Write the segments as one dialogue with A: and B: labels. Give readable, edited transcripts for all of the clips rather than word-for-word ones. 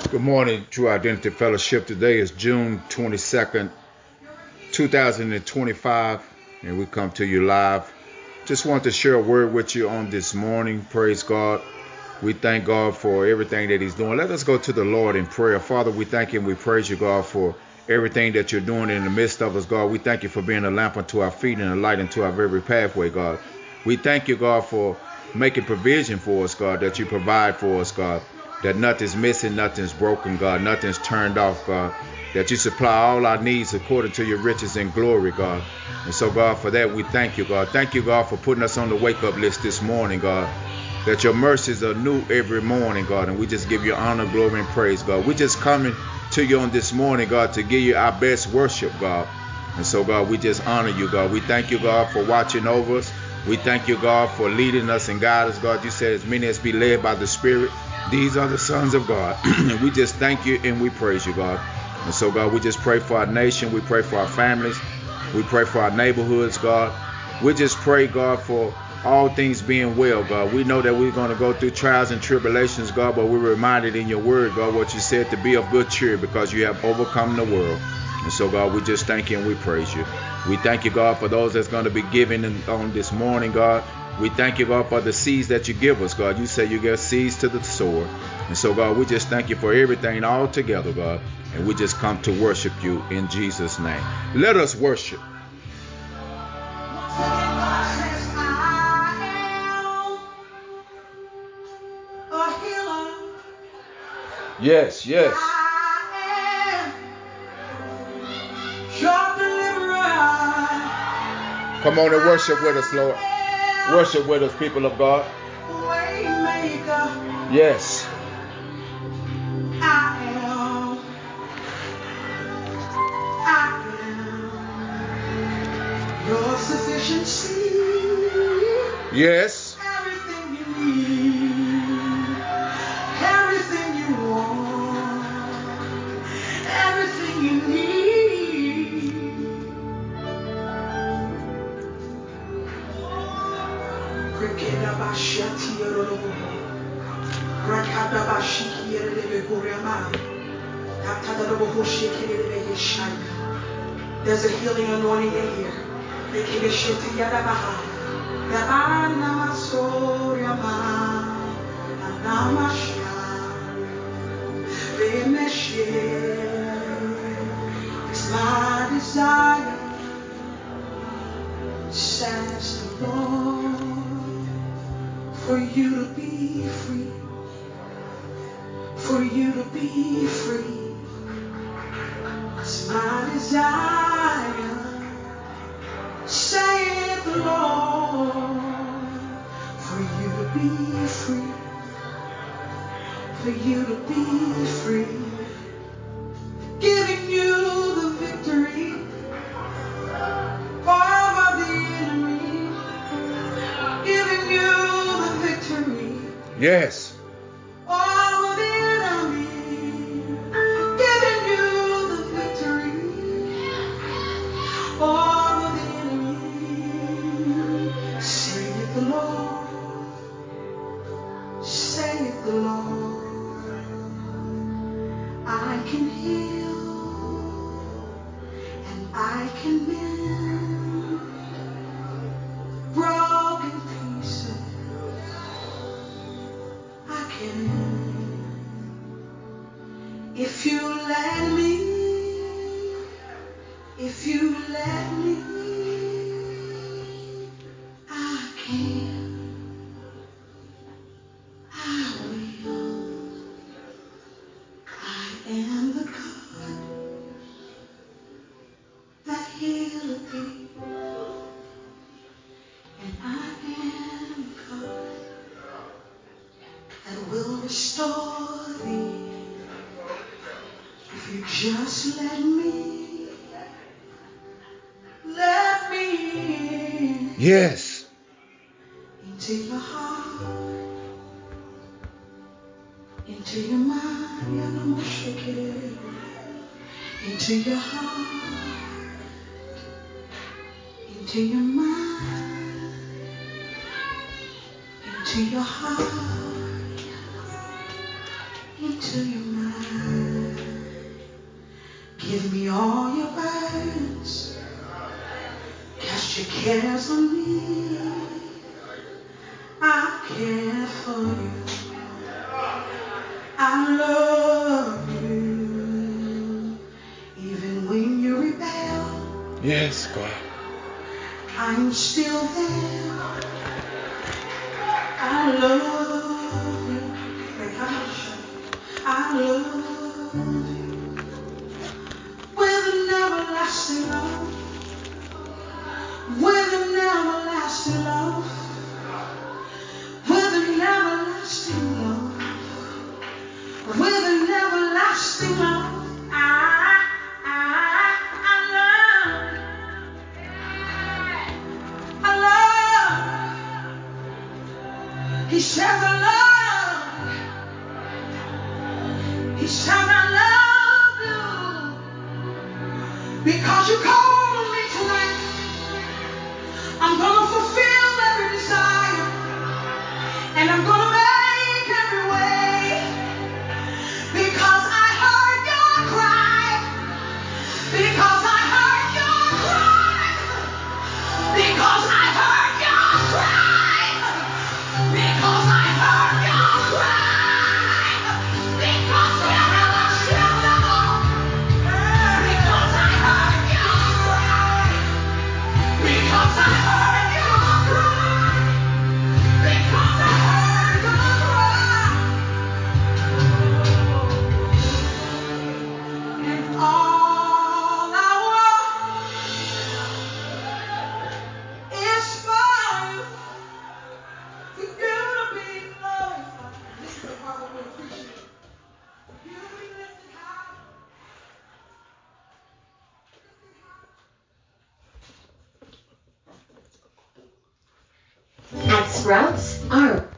A: Good morning, True Identity Fellowship. Today is June 22nd, 2025, and we come to you live. Just want to share a word with you on this morning. Praise God. We thank God for everything that He's doing. Let us go to the Lord in prayer. Father, we thank you and we praise you, God, for everything that you're doing in the midst of us, God. We thank you for being a lamp unto our feet and a light unto our very pathway, God. We thank you, God, for making provision for us, God, that you provide for us, God. That nothing's missing, nothing's broken, God. Nothing's turned off, God. That you supply all our needs according to your riches and glory, God. And so, God, for that, we thank you, God. Thank you, God, for putting us on the wake-up list this morning, God. That your mercies are new every morning, God. And we just give you honor, glory, and praise, God. We just coming to you on this morning, God, to give you our best worship, God. And so, God, we just honor you, God. We thank you, God, for watching over us. We thank you, God, for leading us and guiding us, God. You said as many as be led by the Spirit, these are the sons of God. And we just thank you and we praise you, God. And so, God, we just pray for our nation. We pray for our families. We pray for our neighborhoods, God. We just pray, God, for all things being well, God. We know that we're going to go through trials and tribulations, God, but we're reminded in your word, God, what you said to be of good cheer because you have overcome the world. And so, God, we just thank you and we praise you. We thank you, God, for those that's going to be giving on this morning, God. We thank you, God, for the seeds that you give us, God. You say you give seeds to the sower. And so, God, we just thank you for everything all together, God. And we just come to worship you in Jesus' name. Let us worship. Yes, yes. Come on and worship with us, Lord. Worship with us, people of God. Yes. I am your sufficiency. Yes. Everything you need, everything you want, everything you need. There's a healing anointing in here. It's my desire, says the Lord, for you to be free, for you to be free. It's my desire, saith the Lord, for you to be free, for you to be free. Giving you the victory over the enemy. Giving you the victory. Yes. Over the enemy. Giving you the victory over the enemy. Saith the Lord. Saith the Lord. I can heal and I can mend broken pieces. I can, if you let me, if you let me, I can, I will. I am the God that healeth thee, and I am God that will restore thee. If you just let me in. Yes. Into your heart, into your mind, into your heart, into your mind, into your heart, into your mind.
B: Give me all your burdens. Cast your cares on me. I care for you. I love you. Even when you rebel.
A: Yes, God.
B: I'm still there. I love you. I love you. With an everlasting love. With an everlasting love. With an everlasting love. With an everlasting love. He said I love. He said I love you. Because you called me tonight. I'm gonna fulfill every desire. And I'm gonna make every way. Because I heard your cry. Because I heard your cry. Because I heard your cry. Because I heard your cry. Because because I heard your cry. Because I heard your cry. Because I heard your cry. And all I want is for you. For you to be glorified. This is the part that we appreciate. For you to be lifted high.
C: At Sprouts, our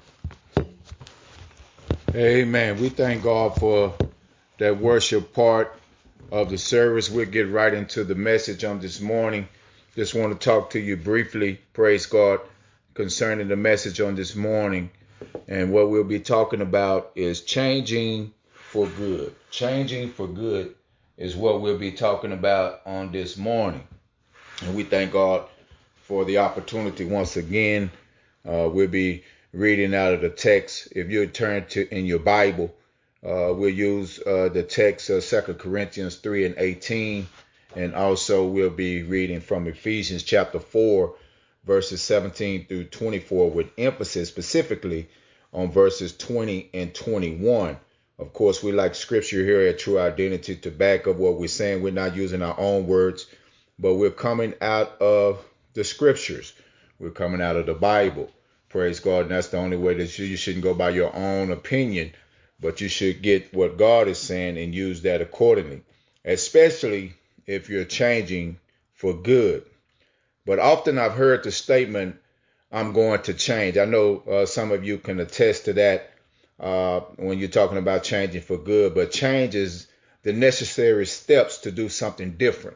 A: Amen. We thank God for that worship part of the service. We'll get right into the message on this morning. Just want to talk to you briefly, praise God, concerning the message on this morning. And what we'll be talking about is changing for good. Changing for good is what we'll be talking about on this morning. And we thank God for the opportunity once again. We'll be reading out of the text. If you turn to in your Bible, we'll use the text of 2 Corinthians 3:18. And also we'll be reading from Ephesians chapter 4, verses 17 through 24, with emphasis specifically on verses 20 and 21. Of course, we like scripture here at True Identity to back up what we're saying. We're not using our own words, but we're coming out of the scriptures. We're coming out of the Bible. Praise God. And that's the only way that you shouldn't go by your own opinion, but you should get what God is saying and use that accordingly, especially if you're changing for good. But often I've heard the statement, I'm going to change. I know some of you can attest to that when you're talking about changing for good, but change is the necessary steps to do something different.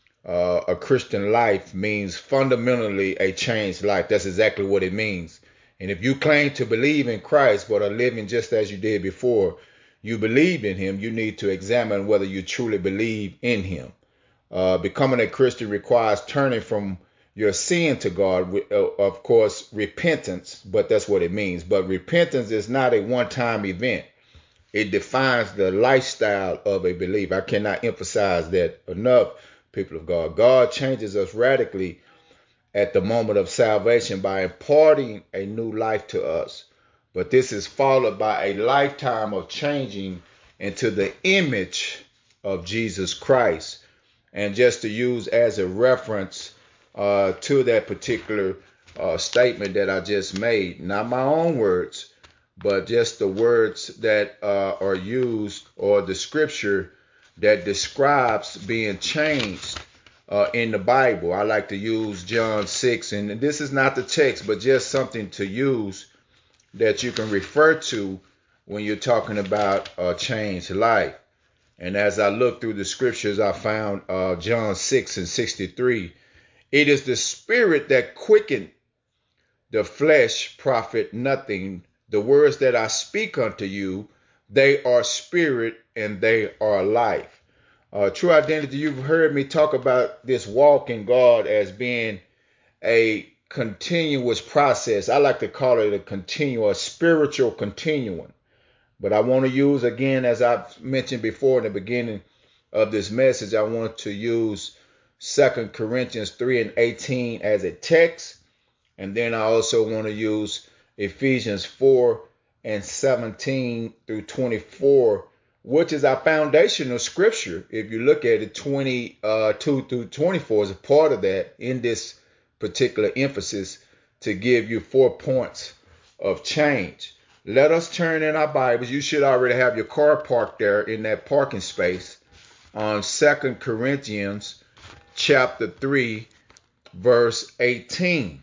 A: A Christian life means fundamentally a changed life. That's exactly what it means. And if you claim to believe in Christ but are living just as you did before you believed in him, you need to examine whether you truly believe in him. Becoming a Christian requires turning from your sin to God, of course, repentance, but that's what it means. But repentance is not a one-time event. It defines the lifestyle of a believer. I cannot emphasize that enough, people of God. God changes us radically at the moment of salvation by imparting a new life to us. But this is followed by a lifetime of changing into the image of Jesus Christ. And just to use as a reference to that particular statement that I just made, not my own words, but just the words that are used, or the scripture that describes being changed in the Bible. I like to use John 6, and this is not the text, but just something to use that you can refer to when you're talking about a changed life. And as I look through the scriptures, I found John 6:63. It is the spirit that quickened, the flesh profit nothing. The words that I speak unto you, they are spirit and they are life. True identity, you've heard me talk about this walk in God as being a continuous process. I like to call it a continuous spiritual continuum. But I want to use, again, as I've mentioned before in the beginning of this message, I want to use 2 Corinthians 3:18 as a text. And then I also want to use Ephesians 4:17 through 24, which is our foundational scripture. If you look at it, 22 through 24 is a part of that in this particular emphasis to give you 4 points of change. Let us turn in our Bibles. You should already have your car parked there in that parking space on 2 Corinthians chapter 3, verse 18.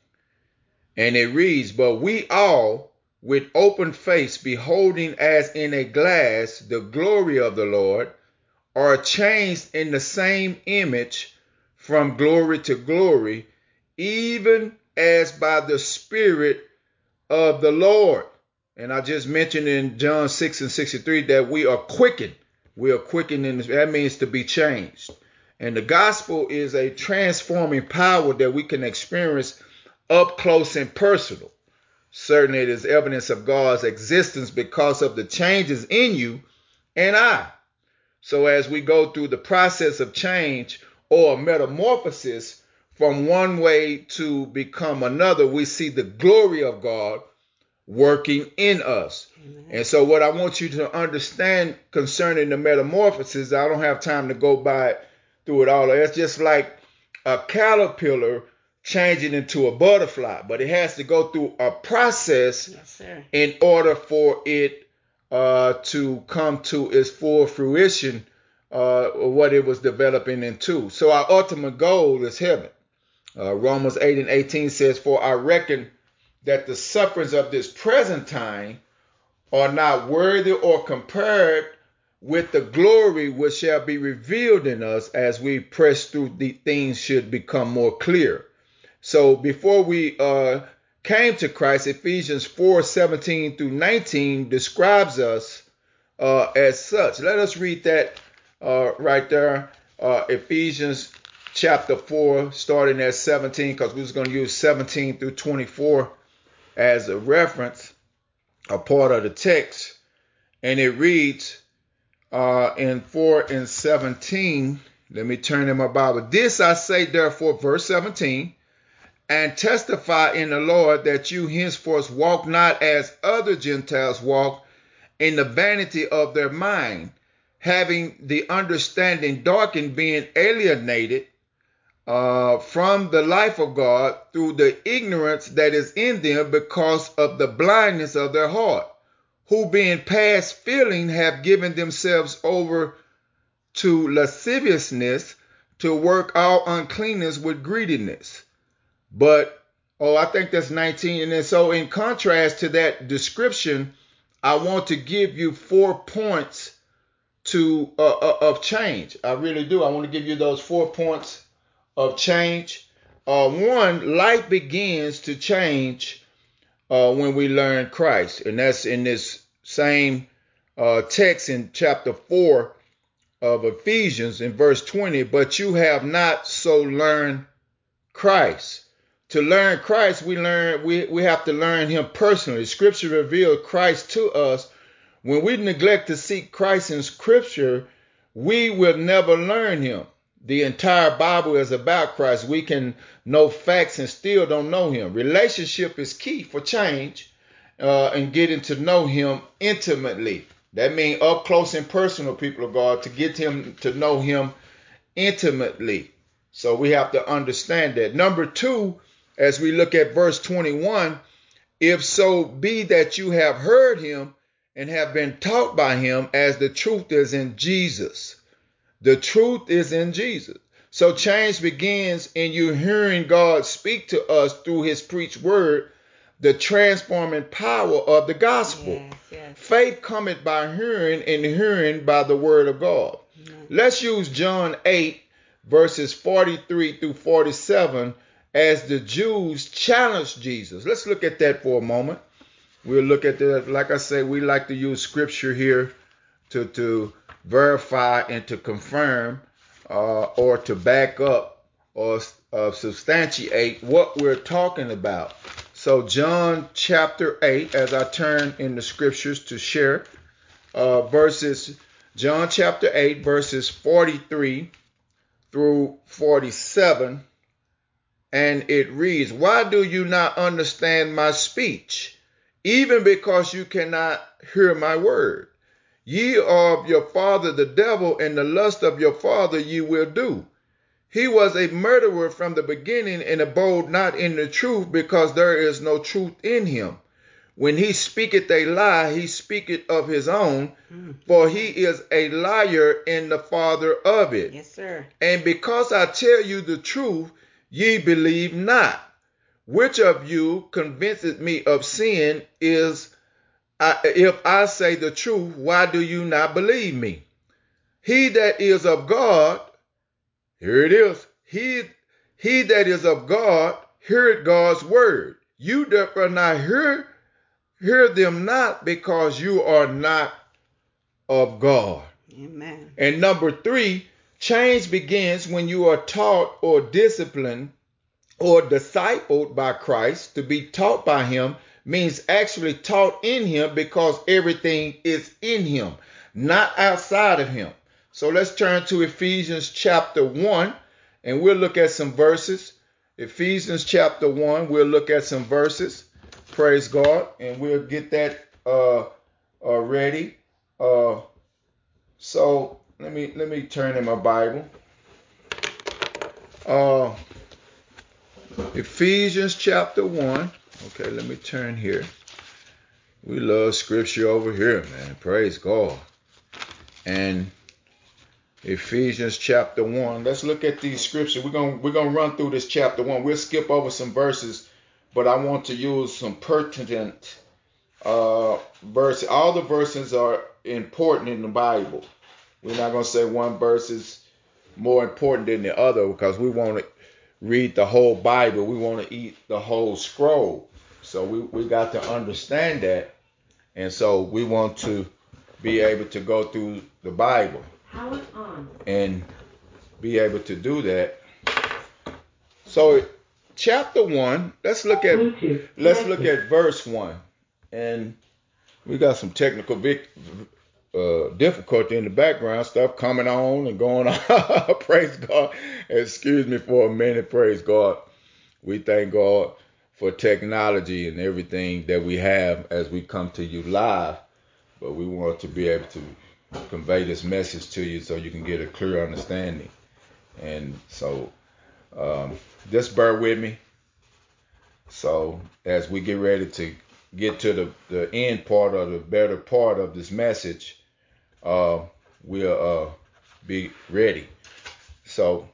A: And it reads, "But we all, with open face, beholding as in a glass the glory of the Lord, are changed in the same image from glory to glory, even as by the Spirit of the Lord." And I just mentioned in John 6:63 that we are quickened. We are quickened, and that means to be changed. And the gospel is a transforming power that we can experience up close and personal. Certainly it is evidence of God's existence because of the changes in you and I. So as we go through the process of change or metamorphosis from one way to become another, we see the glory of God working in us. Amen. And so what I want you to understand concerning the metamorphosis, I don't have time to go through it all. It's just like a caterpillar changing into a butterfly, but it has to go through a process in order for it to come to its full fruition, what it was developing into. So our ultimate goal is heaven. Romans 8:18 says, "For I reckon that the sufferings of this present time are not worthy or compared with the glory which shall be revealed in us as we press through the things should become more clear." So before we came to Christ, Ephesians 4:17 through 19 describes us as such. Let us read that right there. Ephesians chapter 4, starting at 17, because we're going to use 17 through 24 as a reference, a part of the text. And it reads in 4:17, let me turn in my Bible. "This I say therefore," verse 17, "and testify in the Lord that you henceforth walk not as other Gentiles walk, in the vanity of their mind, having the understanding darkened, being alienated from the life of God through the ignorance that is in them because of the blindness of their heart, who being past feeling have given themselves over to lasciviousness, to work all uncleanness with greediness." But, I think that's 19. And then so in contrast to that description, I want to give you 4 points of change. I really do. I want to give you those 4 points of change. One, life begins to change when we learn Christ. And that's in this same text in chapter 4 of Ephesians in verse 20. "But you have not so learned Christ." To learn Christ, we have to learn him personally. Scripture reveals Christ to us. When we neglect to seek Christ in Scripture, we will never learn him. The entire Bible is about Christ. We can know facts and still don't know him. Relationship is key for change and getting to know him intimately. That means up close and personal, people of God, to get him to know him intimately. So we have to understand that. Number 2, as we look at verse 21, "If so be that you have heard him and have been taught by him, as the truth is in Jesus." The truth is in Jesus. So change begins in you hearing God speak to us through his preached word, the transforming power of the gospel. Yes. Faith cometh by hearing, and hearing by the word of God. Let's use John 8, verses 43 through 47 as the Jews challenged Jesus. Let's look at that for a moment. We'll look at that. Like I say, we like to use scripture here to verify and to confirm or to back up or substantiate what we're talking about. So John chapter 8, as I turn in the scriptures to share John chapter 8, verses 43 through 47, and it reads, "Why do you not understand my speech? Even because you cannot hear my word. Ye are of your father the devil, and the lust of your father ye will do. He was a murderer from the beginning, and abode not in the truth, because there is no truth in him. When he speaketh a lie, he speaketh of his own, for he is a liar and the father of it.
D: Yes, sir.
A: And because I tell you the truth, ye believe not. Which of you convinceth me of sin is, if I say the truth, why do you not believe me? He that is of God," here it is, he that is of God, heareth God's word. You therefore not hear them not, because you are not of God.
D: Amen.
A: And number 3, change begins when you are taught or disciplined or discipled by Christ. To be taught by him means actually taught in him, because everything is in him, not outside of him. So let's turn to Ephesians chapter 1, and we'll look at some verses. Ephesians chapter 1, we'll look at some verses. Praise God. And we'll get that ready. So let me turn in my Bible. Ephesians chapter 1. Okay, let me turn here. We love scripture over here, man. Praise God. And Ephesians chapter 1. Let's look at these scriptures. We're gonna run through this chapter 1. We'll skip over some verses, but I want to use some pertinent verses. All the verses are important in the Bible. We're not gonna say one verse is more important than the other, because we want to read the whole Bible. We want to eat the whole scroll. So we got to understand that. And so we want to be able to go through the Bible and be able to do that. So chapter 1, let's look at verse 1. And we got some technical difficulty in the background, stuff coming on and going on. Praise God. Excuse me for a minute. Praise God. We thank God for technology and everything that we have as we come to you live. But we want to be able to convey this message to you so you can get a clear understanding. And so just bear with me. So as we get ready to get to the end part, or the better part of this message, we'll be ready. So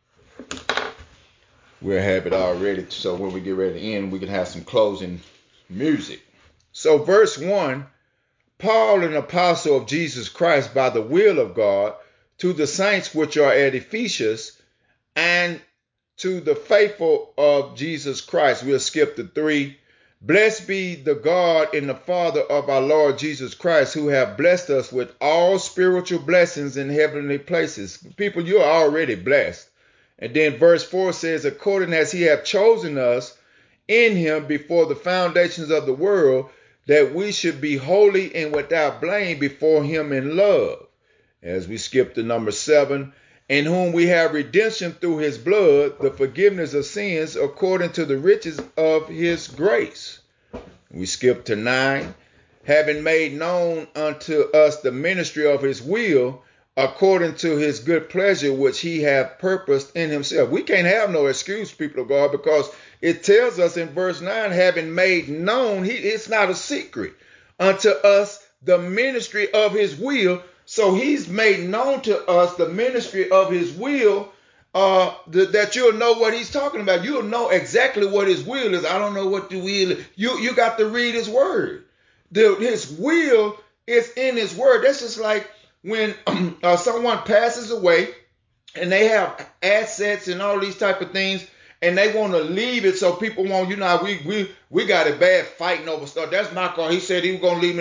A: we'll have it all ready, so when we get ready to end, we can have some closing music. So verse 1, Paul, an apostle of Jesus Christ by the will of God, to the saints which are at Ephesus, and to the faithful of Jesus Christ. We'll skip to 3. Blessed be the God and the Father of our Lord Jesus Christ, who have blessed us with all spiritual blessings in heavenly places. People, you are already blessed. And then verse 4 says, according as he hath chosen us in him before the foundations of the world, that we should be holy and without blame before him in love. As we skip to number 7, in whom we have redemption through his blood, the forgiveness of sins according to the riches of his grace. We skip to 9, having made known unto us the ministry of his will, according to his good pleasure, which he hath purposed in himself. We can't have no excuse, people of God, because it tells us in verse 9, having made known, it's not a secret, unto us the ministry of his will. So he's made known to us the ministry of his will, that you'll know what he's talking about. You'll know exactly what his will is. I don't know what the will is. You got to read his word. His will is in his word. That's just like when someone passes away and they have assets and all these type of things, and they want to leave it so people won't, we got it bad fighting over stuff. That's my car. He said he was going to leave me the car.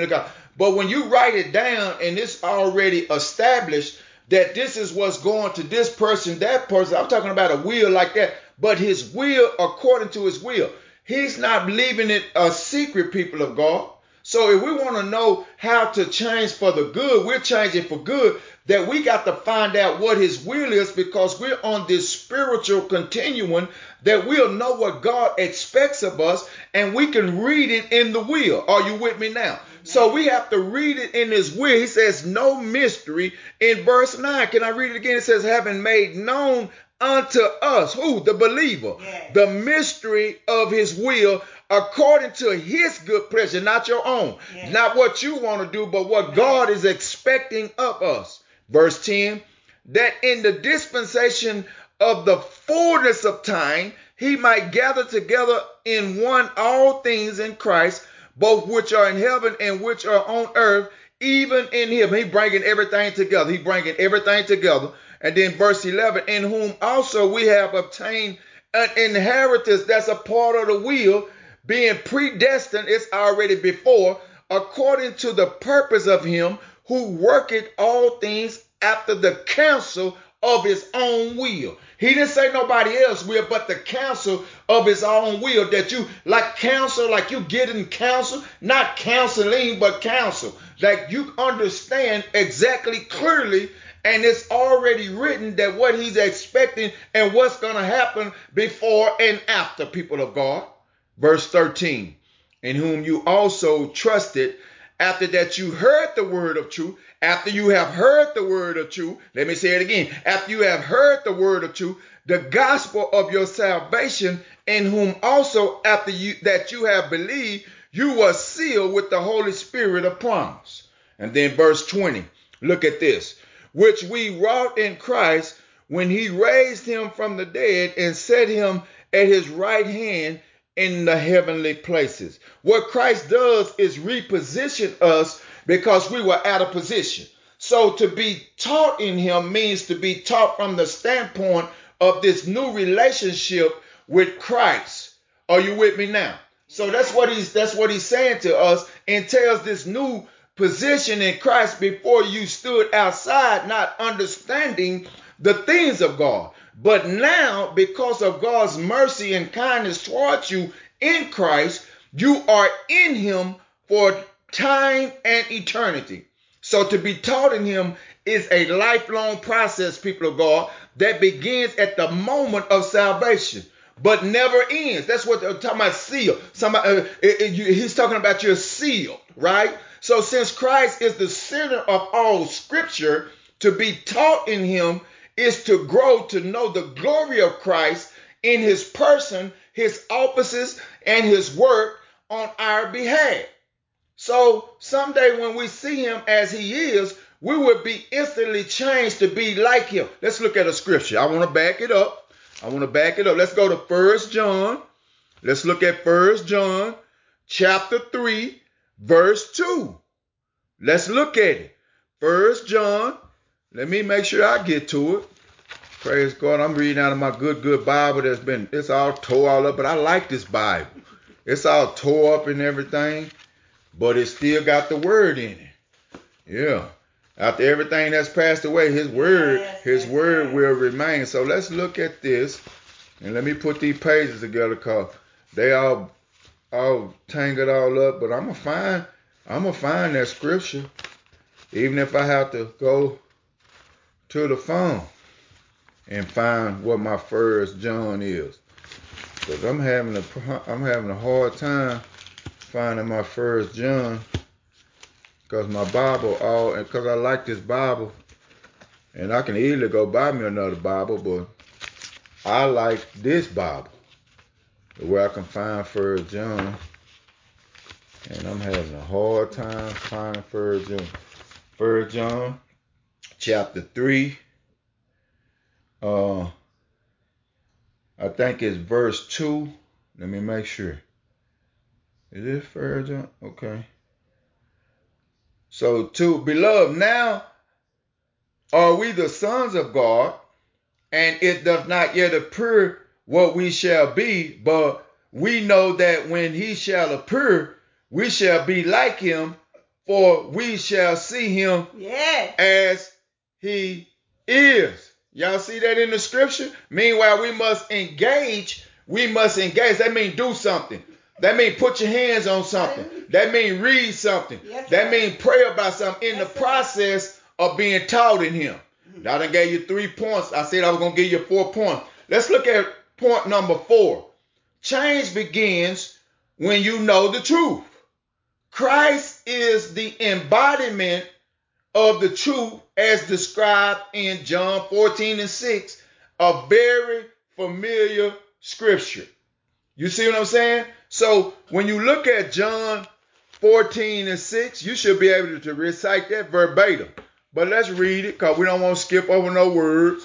A: But when you write it down and it's already established that this is what's going to this person, that person, I'm talking about a will like that, but his will according to his will. He's not leaving it a secret, people of God. So if we want to know how to change for the good, we're changing for good, that we got to find out what his will is, because we're on this spiritual continuum that we'll know what God expects of us, and we can read it in the will. Are you with me now? So we have to read it in his will. He says no mystery in verse 9. Can I read it again? It says, having made known unto us, who? The believer, the mystery of his will, according to his good pleasure, not your own, not what you want to do, but what God is expecting of us. Verse 10, that in the dispensation of the fullness of time, he might gather together in one all things in Christ, both which are in heaven and which are on earth, even in him. He bringing everything together. He bringing everything together. And then verse 11, in whom also we have obtained an inheritance. That's a part of the will, being predestined. It's already before, according to the purpose of him who worketh all things after the counsel of his own will. He didn't say nobody else will, but the counsel of his own will. That you, like counsel, like you getting counsel, not counseling, but counsel. Like you understand exactly clearly, and it's already written that what he's expecting and what's going to happen before and after, people of God. Verse 13, in whom you also trusted, after that you heard the word of truth. After you have heard the word of truth, let me say it again. After you have heard the word of truth, the gospel of your salvation, in whom also after you that you have believed, you were sealed with the Holy Spirit of promise. And then verse 20, look at this. Which we wrought in Christ when he raised him from the dead and set him at his right hand in the heavenly places. What Christ does is reposition us because we were out of position. So to be taught in him means to be taught from the standpoint of this new relationship with Christ. Are you with me now? So that's what he's saying to us, entails this new position in Christ. Before you stood outside, not understanding the things of God. But now, because of God's mercy and kindness towards you in Christ, you are in him for time and eternity. So to be taught in him is a lifelong process, people of God, that begins at the moment of salvation, but never ends. That's what they're talking about, seal. He's talking about you're sealed, right? So since Christ is the center of all scripture, to be taught in him is to grow to know the glory of Christ in his person, his offices, and his work on our behalf. So someday when we see him as he is, we will be instantly changed to be like him. Let's look at a scripture. I want to back it up. Let's go to 1 John. Let's look at 1 John chapter 3, verse 2. Let's look at it. 1 John. Let me make sure I get to it. Praise God. I'm reading out of my good Bible it's all tore all up, but I like this Bible. It's all tore up and everything, but it still got the word in it. Yeah. After everything that's passed away, his word will remain. So let's look at this, and let me put these pages together because they all tangled all up, but I'm gonna find that scripture, even if I have to go to the phone and find what my 1 John is, because I'm having a hard time finding my 1 John, because my Bible because I like this Bible, and I can easily go buy me another Bible, but I like this Bible where I can find 1 John, and I'm having a hard time finding 1 John. 1 John chapter 3. I think it's verse 2. Let me make sure. Is it 1 John? Okay. So 2, beloved, now are we the sons of God, and it does not yet appear what we shall be, but we know that when he shall appear, we shall be like him, for we shall see him
B: Yes.
A: as he is. Y'all see that in the scripture? Meanwhile, we must engage. We must engage. That means do something. That means put your hands on something. That means read something.
B: Yes,
A: That
B: sir.
A: means pray about something in
B: Yes,
A: the
B: sir.
A: process of being taught in him. I done gave you 3 points. I said I was going to give you 4 points. Let's look at point number 4. Change begins when you know the truth. Christ is the embodiment of the truth as described in John 14:6, a very familiar scripture. You see what I'm saying? So when you look at John 14:6, you should be able to recite that verbatim. But let's read it because we don't want to skip over no words.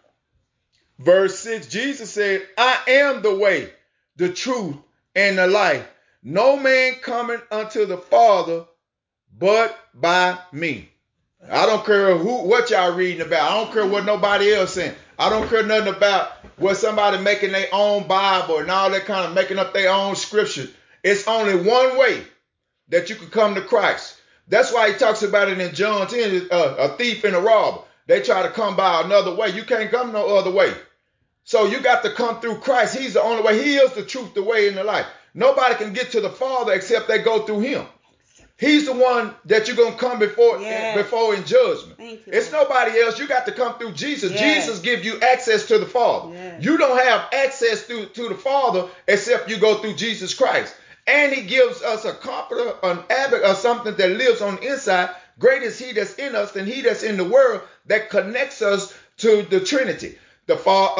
A: Verse 6, Jesus said, I am the way, the truth, and the life. No man cometh unto the Father but by me. I don't care what y'all reading about. I don't care what nobody else saying. I don't care nothing about what somebody making their own Bible and all that kind of making up their own scriptures. It's only one way that you can come to Christ. That's why he talks about it in John 10, a thief and a robber. They try to come by another way. You can't come no other way. So you got to come through Christ. He's the only way. He is the truth, the way, and the life. Nobody can get to the Father except they go through him. He's the one that you're going to come before in judgment.
B: Thank you,
A: It's
B: Lord.
A: nobody else. You got to come through Jesus.
B: Yes.
A: Jesus gives you access to the Father.
B: Yes.
A: You don't have access to the Father except you go through Jesus Christ. And he gives us a comforter, an advocate, or something that lives on the inside. Great is he that's in us than he that's in the world, that connects us to the Trinity. The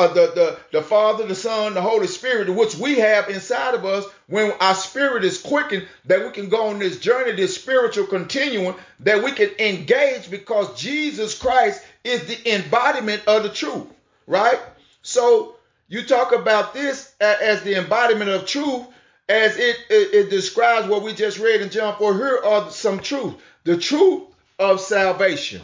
A: Father, the Son, the Holy Spirit, which we have inside of us when our spirit is quickened, that we can go on this journey, this spiritual continuum, that we can engage because Jesus Christ is the embodiment of the truth, right? So you talk about this as the embodiment of truth, as it describes what we just read in John 4. Here are some truth. The truth of salvation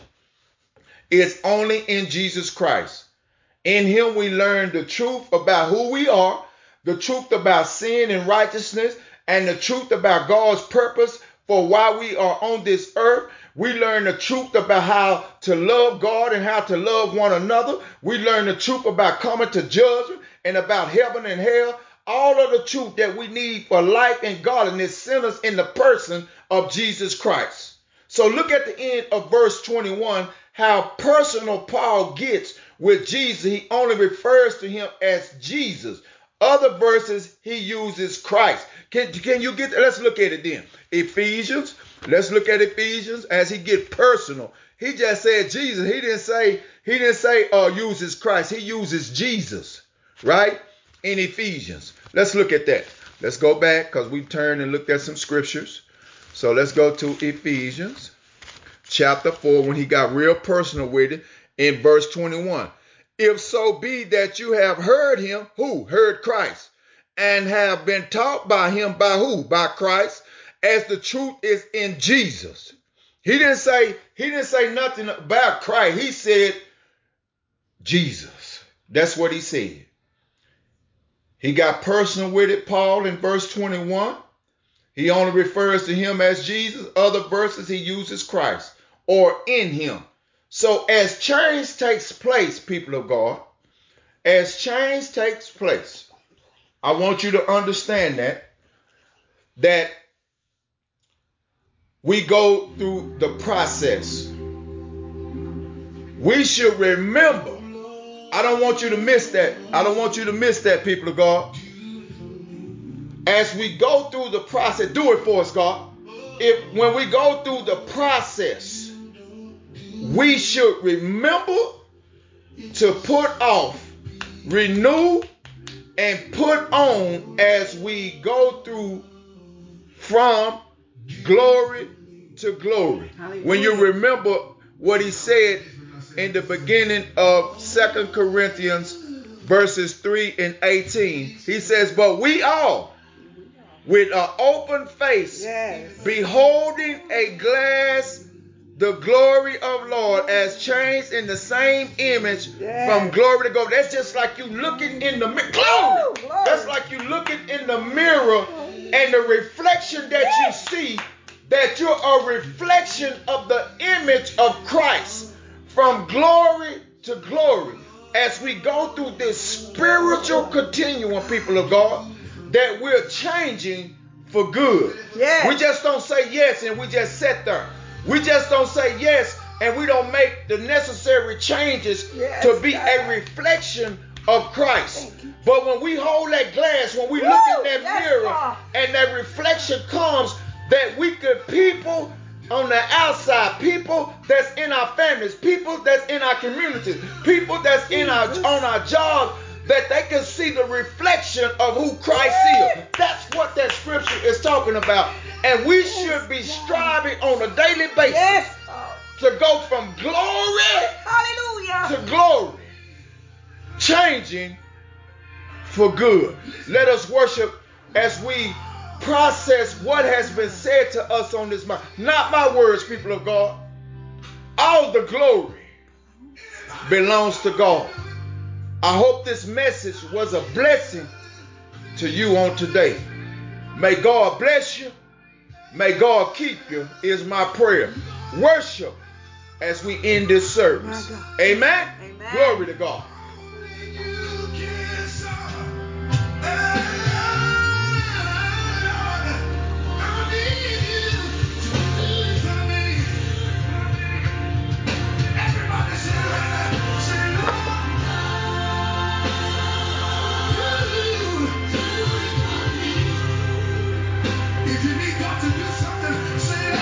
A: is only in Jesus Christ. In him we learn the truth about who we are, the truth about sin and righteousness, and the truth about God's purpose for why we are on this earth. We learn the truth about how to love God and how to love one another. We learn the truth about coming to judgment and about heaven and hell. All of the truth that we need for life and godliness centers in the person of Jesus Christ. So look at the end of verse 21, how personal Paul gets with Jesus. He only refers to him as Jesus. Other verses, he uses Christ. Can you get that? Let's look at it then. Ephesians. Let's look at Ephesians as he gets personal. He just said Jesus. He didn't say uses Christ. He uses Jesus, right? In Ephesians. Let's look at that. Let's go back because we turned and looked at some scriptures. So let's go to Ephesians chapter 4 when he got real personal with it in verse 21. If so be that you have heard him, who? Heard Christ, and have been taught by him, by who? By Christ, as the truth is in Jesus. He didn't say nothing about Christ. He said Jesus. That's what he said. He got personal with it, Paul, in verse 21. He only refers to him as Jesus. Other verses he uses Christ or in him. So as change takes place, people of God, as change takes place, I want you to understand that we go through the process. We should remember. I don't want you to miss that. I don't want you to miss that, people of God. As we go through the process, do it for us, God. When we go through the process, we should remember to put off, renew, and put on as we go through from glory to glory.
B: Hallelujah.
A: When you remember what he said in the beginning of 2 Corinthians verses 3 and 18, he says, but we all, with an open face, beholding a glass the glory of Lord, as changed in the same image from glory to glory. That's just like you looking in the mirror. Glory! That's like you looking in the mirror and the reflection that you see that you're a reflection of the image of Christ from glory to glory as we go through this spiritual continuum, people of God, that we're changing for good.
B: Yes.
A: We just don't say yes and we just sit there. We just don't say yes and we don't make the necessary changes to be a reflection of Christ. But when we hold that glass, when we look in that mirror and that reflection comes, that we could people on the outside, people that's in our families, people that's in our communities, people that's on our jobs, that they can see the reflection of who Christ is. That's what that scripture is talking about. And we should be striving on a daily basis to go from glory to glory, changing for good. Let us worship as we process what has been said to us on this mountain. Not my words, people of God. All the glory belongs to God. I hope this message was a blessing to you on today. May God bless you. May God keep you is my prayer. Worship as we end this service. Amen? Glory to God.
B: If you need God to do something, say,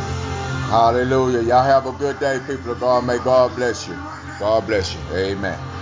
A: Hallelujah. Y'all have a good day, people of God. May God bless you. God bless you. Amen.